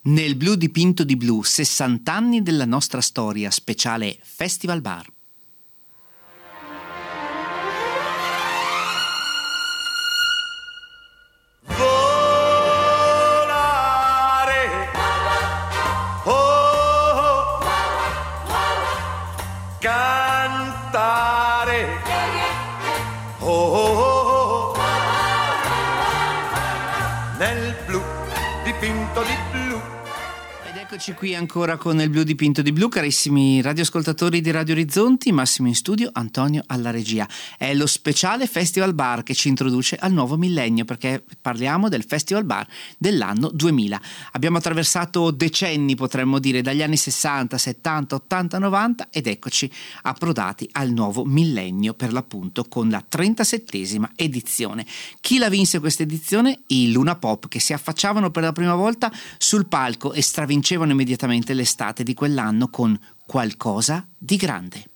Nel blu dipinto di blu, 60 anni della nostra storia, speciale Festival Bar. Volare, oh, cantare, oh, nel blu dipinto di blu. Ed eccoci qui ancora con il blu dipinto di blu, carissimi radioascoltatori di Radio Orizzonti, Massimo in studio, Antonio alla regia. È lo speciale Festival Bar che ci introduce al nuovo millennio, perché parliamo del Festival Bar dell'anno 2000. Abbiamo attraversato decenni, potremmo dire, dagli anni 60, 70, 80, 90 ed eccoci approdati al nuovo millennio, per l'appunto con la 37esima edizione. Chi la vinse questa edizione? I Luna Pop, che si affacciavano per la prima volta sul palco e stravincevano immediatamente l'estate di quell'anno con Qualcosa di grande.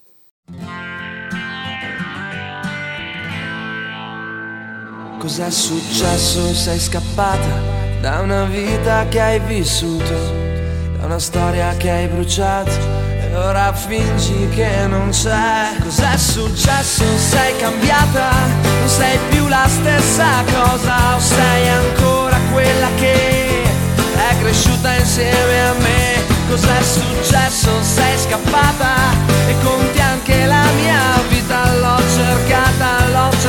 Cos'è successo? Sei scappata da una vita che hai vissuto, da una storia che hai bruciato e ora fingi che non c'è. Cos'è successo? Sei cambiata, non sei più la stessa cosa, o sei ancora quella che è cresciuta insieme a me. Cos'è successo? Sei scappata e conti anche la mia vita. L'ho cercata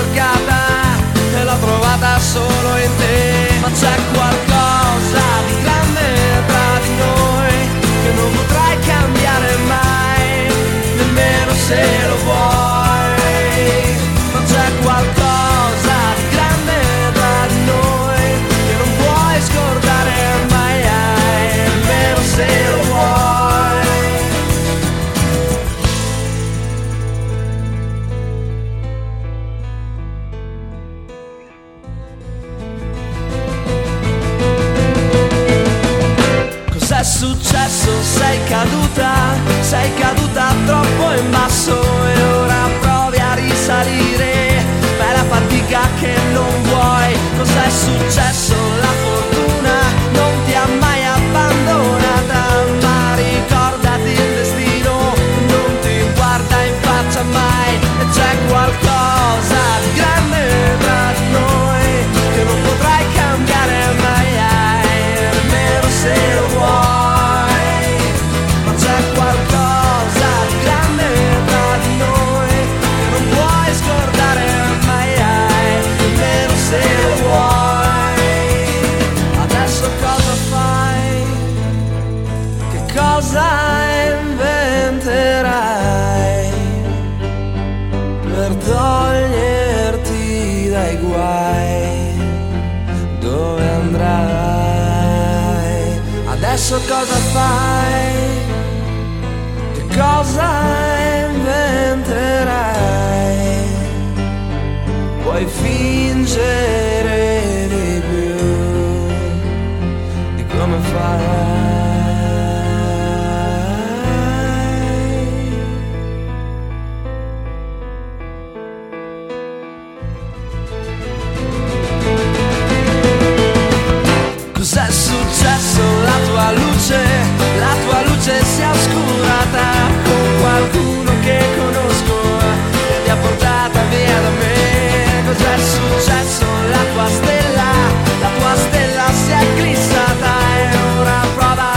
e l'ho trovata solo in te. Ma c'è qualcosa di grande tra di noi che non potrai cambiare mai, nemmeno se lo vuoi. Ma c'è qualcosa di grande tra di noi che non puoi scordare mai, nemmeno se lo vuoi. Cos'è successo? Sei caduta troppo in basso e ora provi a risalire, ma è la fatica che non vuoi. Cos'è successo? La fortuna non ti ha mai abbandonata, ma ricordati il destino non ti guarda in faccia mai. E c'è qualcosa di grande tra di noi che non potrai cambiare mai, nemmeno se lo vuoi. Ma c'è qualcosa di grande tra di noi che non puoi scordare mai, nemmeno se lo vuoi. Adesso cosa fai? Che cosa inventerai per toglierti dai guai? Dove andrai? Adesso cosa fai? Che cosa inventerai? Puoi fingere di più di come fai. Cos'è successo? La tua luce si è oscurata con qualcuno che conosco e mi ha portata via da me. Cos'è successo? La tua stella si è eclissata e ora prova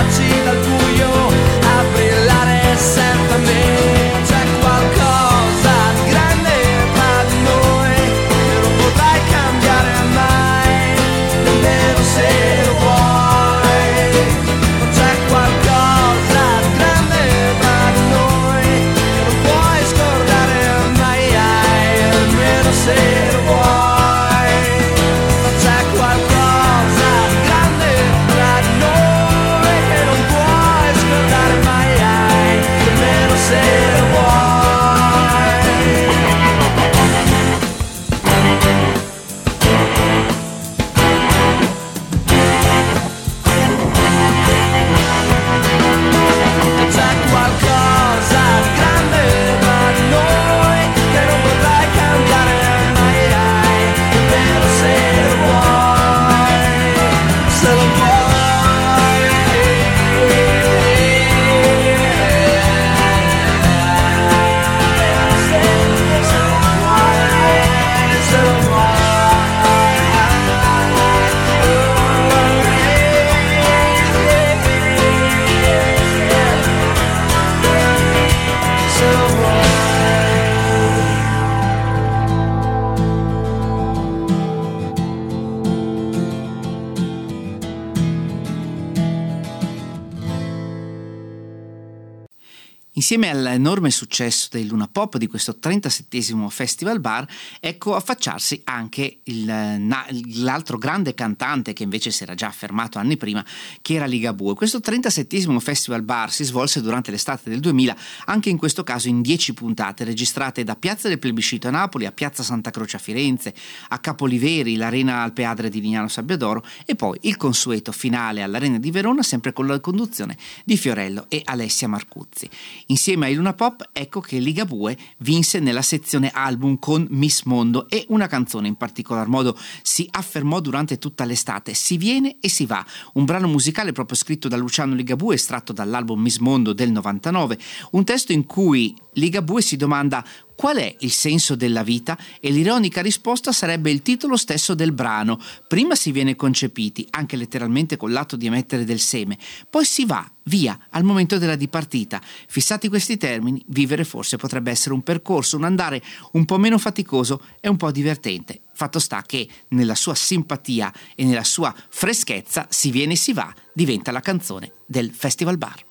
Insieme all'enorme successo dei Luna Pop, di questo 37esimo Festival Bar, ecco affacciarsi anche l'altro grande cantante che invece si era già affermato anni prima, che era Ligabue. Questo 37esimo Festival Bar si svolse durante l'estate del 2000, anche in questo caso in 10 puntate, registrate da Piazza del Plebiscito a Napoli, a Piazza Santa Croce a Firenze, a Capoliveri, l'Arena Alpeadre di Lignano Sabbiadoro e poi il consueto finale all'Arena di Verona, sempre con la conduzione di Fiorello e Alessia Marcuzzi. Insieme ai Luna Pop, ecco che Ligabue vinse nella sezione album con Miss Mondo, e una canzone in particolar modo si affermò durante tutta l'estate: Si viene e si va, un brano musicale proprio scritto da Luciano Ligabue, estratto dall'album Miss Mondo del 99, un testo in cui Ligabue si domanda qual è il senso della vita, e l'ironica risposta sarebbe il titolo stesso del brano: prima si viene concepiti, anche letteralmente con l'atto di emettere del seme, poi si va via al momento della dipartita. Fissati questi termini, vivere forse potrebbe essere un percorso, un andare un po' meno faticoso e un po' divertente. Fatto sta che nella sua simpatia e nella sua freschezza Si viene e si va diventa la canzone del Festival Bar.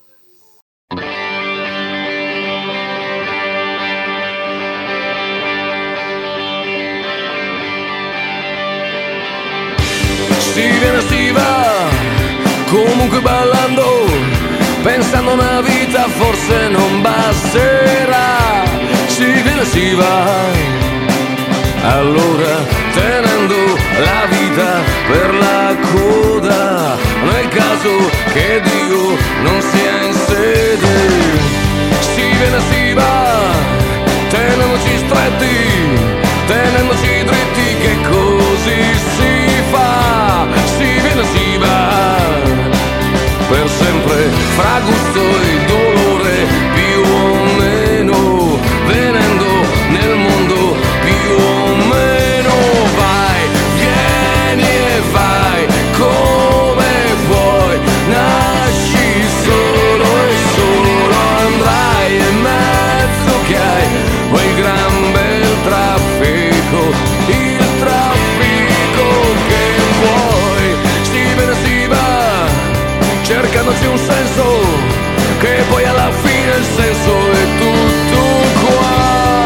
Si viene e si va, comunque ballando, pensando a una vita forse non basterà. Si viene e si va, allora tenendo la vita per la coda, nel caso che Dio non sia in sede. Si viene e si va, tenendoci stretti, tenendoci dritti, che così si fa. Si viene e si va, per sempre, fra gusto e dolore, più o meno, venendo nel mondo più o meno. Vai, vieni e vai, come vuoi, nasci solo e solo andrai, e mezzo che hai quel gran bel traffico, il traffico che vuoi. Si viene e si va, cercandoci un senso, che poi alla fine il senso è tutto qua.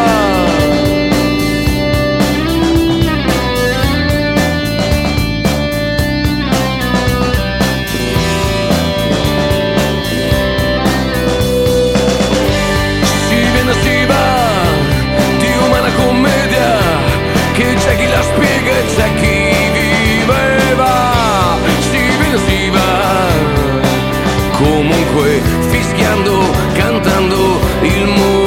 Si viene e si va, di umana commedia, che c'è chi la spiega e c'è chi viveva. Si viene e si va, comunque fischiando, cantando il mondo.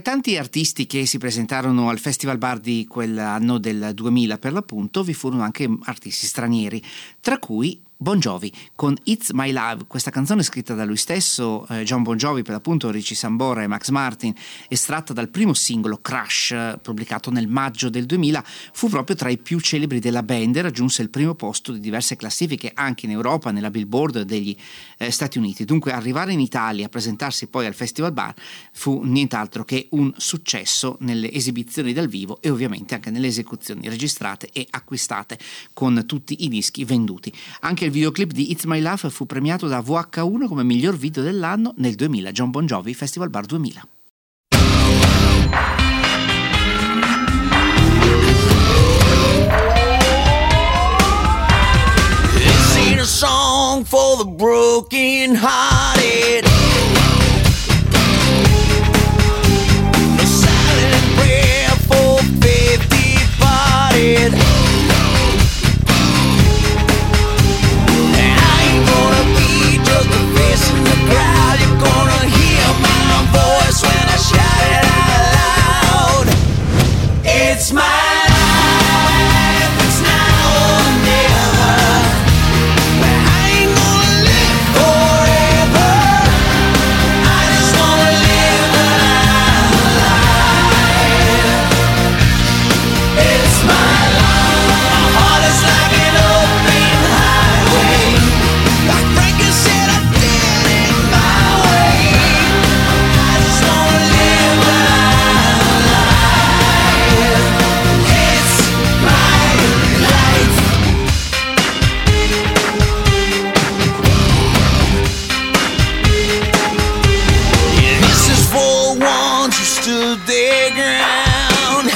tanti artisti che si presentarono al Festival Bar di quell'anno del 2000 per l'appunto, vi furono anche artisti stranieri, tra cui Bon Jovi con It's My Love. Questa canzone scritta da lui stesso, John Bon Jovi, per l'appunto Richie Sambora e Max Martin, estratta dal primo singolo Crush, pubblicato nel maggio del 2000, fu proprio tra i più celebri della band e raggiunse il primo posto di diverse classifiche anche in Europa, nella Billboard degli Stati Uniti. Dunque arrivare in Italia a presentarsi poi al Festival Bar fu nient'altro che un successo nelle esibizioni dal vivo e ovviamente anche nelle esecuzioni registrate e acquistate con tutti i dischi venduti. Anche il videoclip di It's My Love fu premiato da VH1 come miglior video dell'anno nel 2000, John Bon Jovi Festival Bar 2000. This ain't a song for the broken hearted. No silent prayer for faith departed. Just a face in the crowd, you're gonna hear my voice when I shout it out loud. It's my life, it's now or never. I ain't gonna live forever. I just wanna live life. It's my life. My heart is like an open highway. Like Frankie said, I did it my way. I just wanna live life. It's my life. Yeah, this is for ones who stood their ground.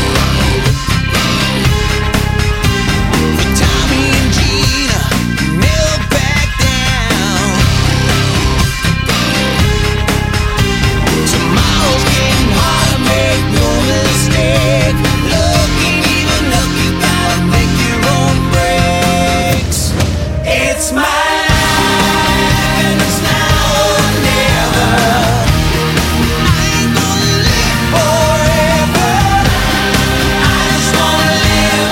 For Tommy and Gina, who never backed down. Tomorrow's getting harder, make no mistake. Looking even up, you gotta make your own breaks. It's my life, and it's now or never. I ain't gonna live forever. I just wanna live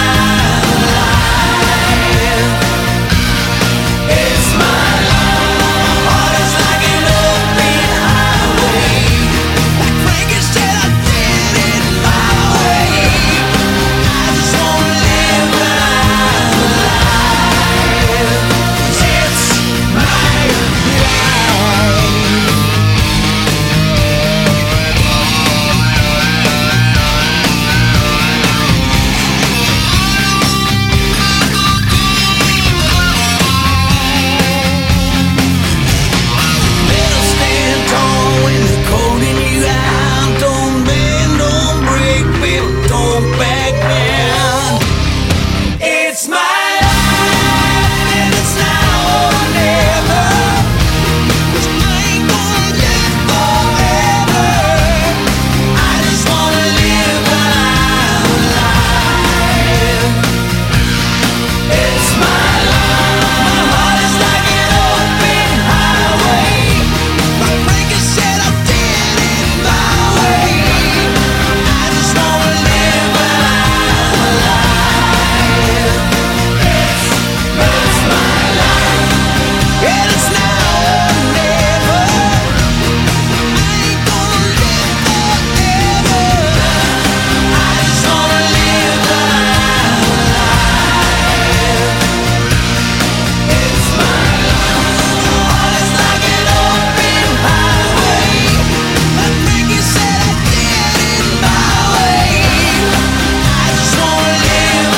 life. It's my life. My heart is like an open highway. Like Frankie said, I did it my way. I just wanna live life. It's my life. Better stand tall when they're calling you out. Don't bend, don't break, baby, don't back down. It's my life, and it's now or never. 'Cause I ain't gonna live forever. I just wanna live life. It's my life. My heart is like an open highway. Like Frankie said, I did it my way. I just wanna live life. It's my life. And it's now or never. I ain't gonna live forever. I just wanna live life. It's my life. My heart is like an open highway. Like Frankie said, I did it my way. I just wanna live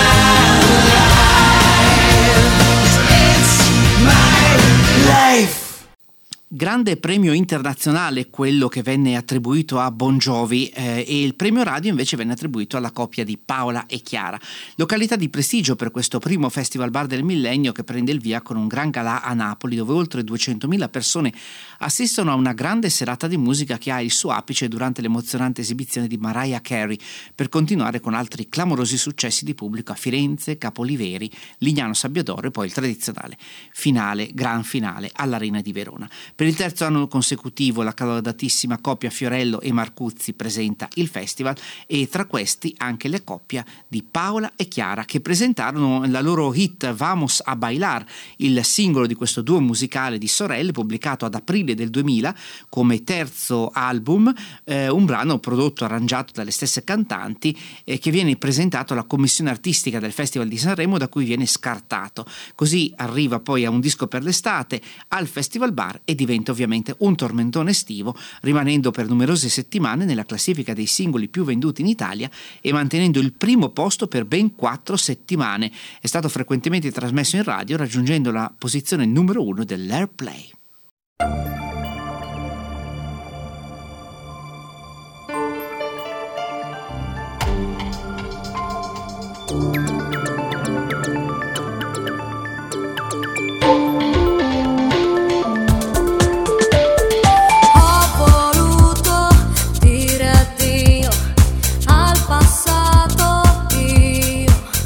life. It's my life. Grande premio internazionale quello che venne attribuito a Bon Jovi, e il premio radio invece venne attribuito alla coppia di Paola e Chiara. Località di prestigio per questo primo Festival Bar del Millennio, che prende il via con un gran galà a Napoli, dove oltre 200.000 persone assistono a una grande serata di musica che ha il suo apice durante l'emozionante esibizione di Mariah Carey, per continuare con altri clamorosi successi di pubblico a Firenze, Capoliveri, Lignano Sabbiadoro e poi il tradizionale finale, gran finale all'Arena di Verona. Per il il terzo anno consecutivo la collaudatissima coppia Fiorello e Marcuzzi presenta il festival, e tra questi anche la coppia di Paola e Chiara, che presentarono la loro hit Vamos a Bailar, il singolo di questo duo musicale di sorelle pubblicato ad aprile del 2000 come terzo album, un brano prodotto e arrangiato dalle stesse cantanti, che viene presentato alla commissione artistica del Festival di Sanremo, da cui viene scartato. Così arriva poi a un disco per l'estate al Festival Bar e diventa ovviamente un tormentone estivo, rimanendo per numerose settimane nella classifica dei singoli più venduti in Italia e mantenendo il primo posto per ben 4 settimane. È stato frequentemente trasmesso in radio, raggiungendo la posizione numero 1 dell'Airplay.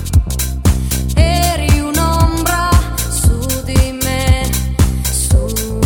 Eri un'ombra su di me, su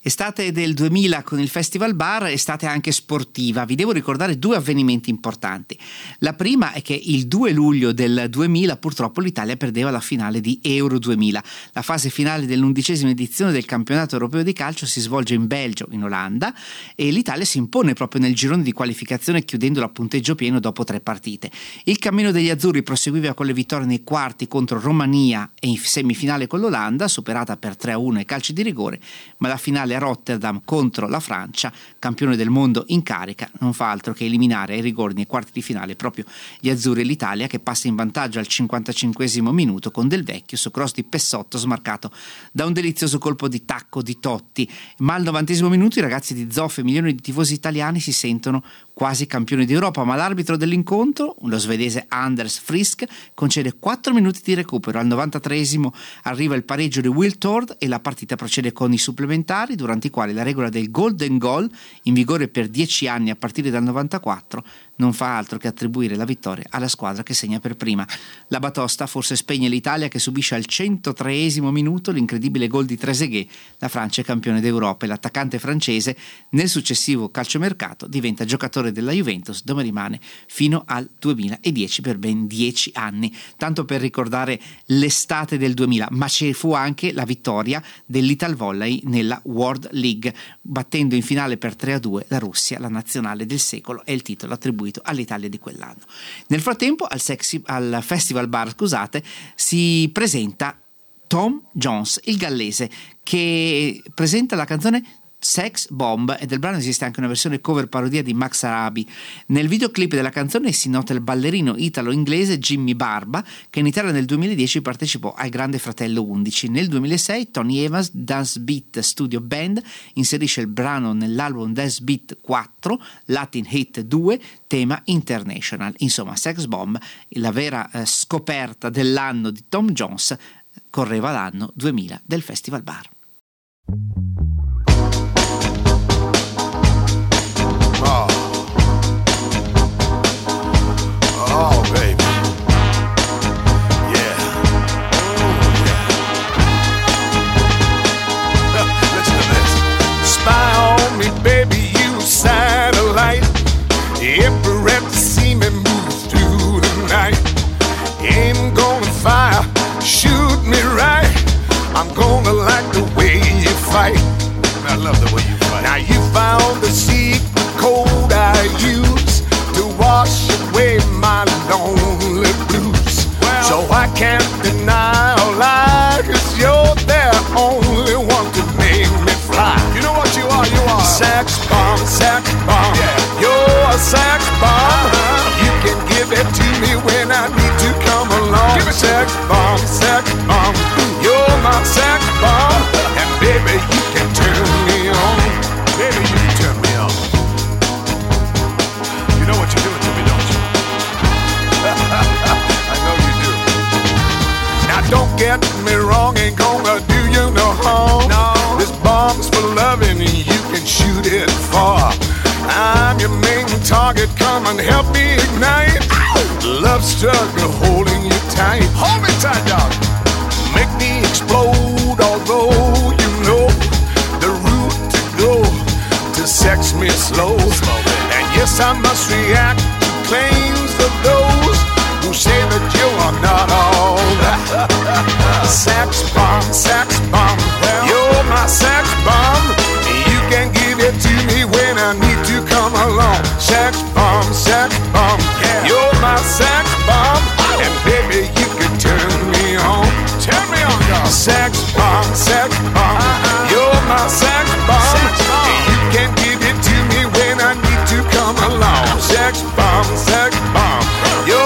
Estate del 2000 con il Festival Bar, estate anche sportiva. Vi devo ricordare due avvenimenti importanti. La prima è che il 2 luglio del 2000 purtroppo l'Italia perdeva la finale di Euro 2000. La fase finale dell'11ª edizione del campionato europeo di calcio si svolge in Belgio, in Olanda, e l'Italia si impone proprio nel girone di qualificazione chiudendolo a punteggio pieno dopo 3 partite. Il cammino degli azzurri proseguiva con le vittorie nei quarti contro Romania e in semifinale con l'Olanda, superata per 3-1 ai calci di rigore, ma la finale a Rotterdam contro la Francia, campione del mondo in carica, non fa altro che eliminare ai rigori nei quarti di finale proprio gli azzurri e l'Italia, che passa in vantaggio al 55esimo minuto con Del Vecchio su cross di Pessotto smarcato da un delizioso colpo di tacco di Totti, ma al 90esimo minuto i ragazzi di Zoff e milioni di tifosi italiani si sentono quasi campioni d'Europa, ma l'arbitro dell'incontro, lo svedese Anders Frisk, concede 4 minuti di recupero. Al 93esimo arriva il pareggio di Will Tord e la partita procede con i supplementari, durante i quali la regola del golden goal, in vigore per 10 anni a partire dal 94, non fa altro che attribuire la vittoria alla squadra che segna per prima. La batosta forse spegne l'Italia, che subisce al 103esimo minuto l'incredibile gol di Trezeguet. La Francia è campione d'Europa e l'attaccante francese nel successivo calciomercato diventa giocatore della Juventus, dove rimane fino al 2010 per ben 10 anni. Tanto per ricordare l'estate del 2000, ma ci fu anche la vittoria dell'Italvolley nella World League, battendo in finale per 3-2 la Russia, la nazionale del secolo, e il titolo attribuito all'Italia di quell'anno. Nel frattempo al Festival Bar, si presenta Tom Jones, il gallese, che presenta la canzone Sex Bomb, e del brano esiste anche una versione cover parodia di Max Arabi. Nel videoclip della canzone si nota il ballerino italo-inglese Jimmy Barba, che in Italia nel 2010 partecipò al Grande Fratello 11. Nel 2006 Tony Evans Dance Beat Studio Band inserisce il brano nell'album Dance Beat 4 Latin Hit 2 tema International. Insomma, Sex Bomb, la vera scoperta dell'anno di Tom Jones, correva l'anno 2000 del Festival Bar. Oh, baby. Yeah. Oh, yeah. Listen to this. Spy on me, baby, you satellite. Everywhere to see me move through the night. Aim gonna fire, shoot me right. I'm gonna like the way you fight. I love the way you fight. Now you found the secret code I use to wash away my lonely blues. Well, so I can't deny or lie, 'cause you're the only one to make me fly. You know what you are? You are sex bomb, yeah. You're a sex bomb. You can give it to me when I need to come along. Give it sex bomb, you're my sex bomb. And baby, you can turn me on. Baby, you can turn me on. You know what you're doing to me, don't you? I know you do. Now don't get me wrong, ain't gonna do you no harm. No. This bomb's for loving and you can shoot it far. I'm your main target, come and help me ignite. Love struggle holding you tight. Hold me tight, dog. Make me explode, although you know the route to go to sex me slow. And yes, I must react to claims of those who say that you are not all that. Sex bomb, you're my sex bomb. You can give it to me when I need to come along. Sex bomb, yeah. You're my sex bomb. And baby, you can turn me on. Turn me on, dog. Sex bomb, you're my sex bomb. And you can give it to me when I need to come along. Sex bomb, you're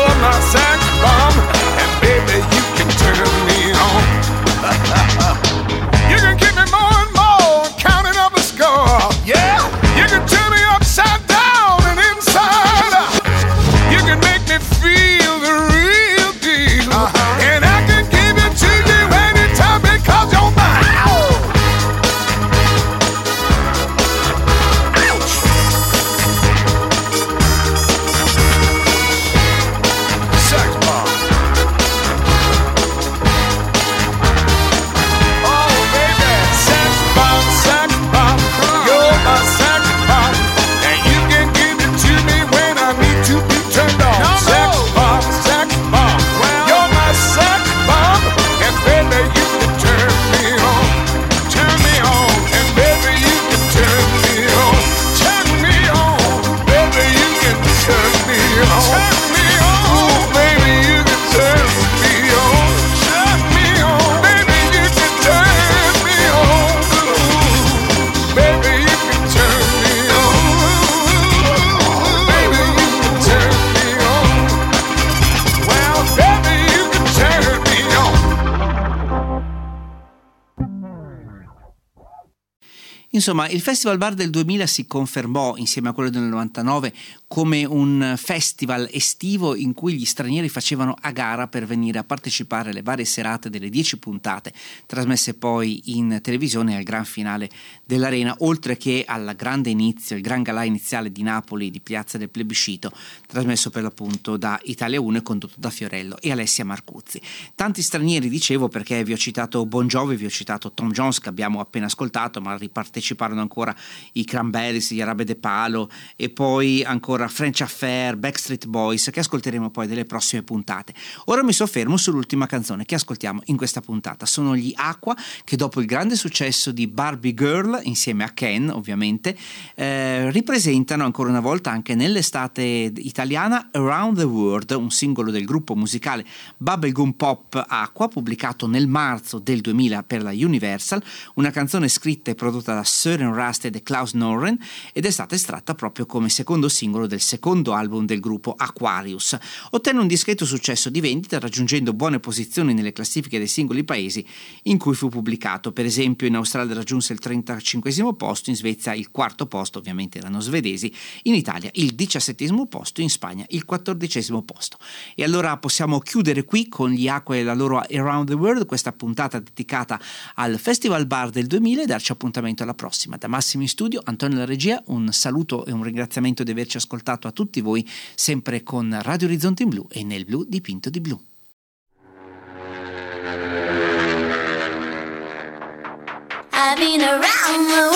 Insomma, il Festival Bar del 2000 si confermò, insieme a quello del 99, come un festival estivo in cui gli stranieri facevano a gara per venire a partecipare alle varie serate delle 10 puntate, trasmesse poi in televisione al gran finale dell'Arena, oltre che al grande inizio, il gran galà iniziale di Napoli, di Piazza del Plebiscito, trasmesso per l'appunto da Italia 1 e condotto da Fiorello e Alessia Marcuzzi. Tanti stranieri, dicevo, perché vi ho citato Bon Jovi, vi ho citato Tom Jones, che abbiamo appena ascoltato, ma riparteciparono ancora i Cranberries, gli Arabe de Palo, e poi ancora French Affair, Backstreet Boys, che ascolteremo poi delle prossime puntate. Ora mi soffermo sull'ultima canzone che ascoltiamo in questa puntata. Sono gli Aqua, che dopo il grande successo di Barbie Girl, insieme a Ken ovviamente, ripresentano ancora una volta anche nell'estate italiana Around the World, un singolo del gruppo musicale Bubblegum Pop Aqua, pubblicato nel marzo del 2000 per la Universal, una canzone scritta e prodotta da Søren Rasted e Klaus Norren, ed è stata estratta proprio come secondo singolo del secondo album del gruppo, Aquarius. Ottenne un discreto successo di vendita, raggiungendo buone posizioni nelle classifiche dei singoli paesi in cui fu pubblicato. Per esempio in Australia raggiunse il 35° posto, in Svezia il 4° posto, ovviamente erano svedesi, in Italia il 17° posto, in Spagna il 14° posto. E allora possiamo chiudere qui con gli Aqua e la loro Around the World, questa puntata dedicata al Festival Bar del 2000, e darci appuntamento alla prossima. Da Massimo in studio, Antonio alla regia, un saluto e un ringraziamento di averci ascoltato a tutti voi, sempre con Radio Orizzonte in blu e nel blu dipinto di blu. I've been around the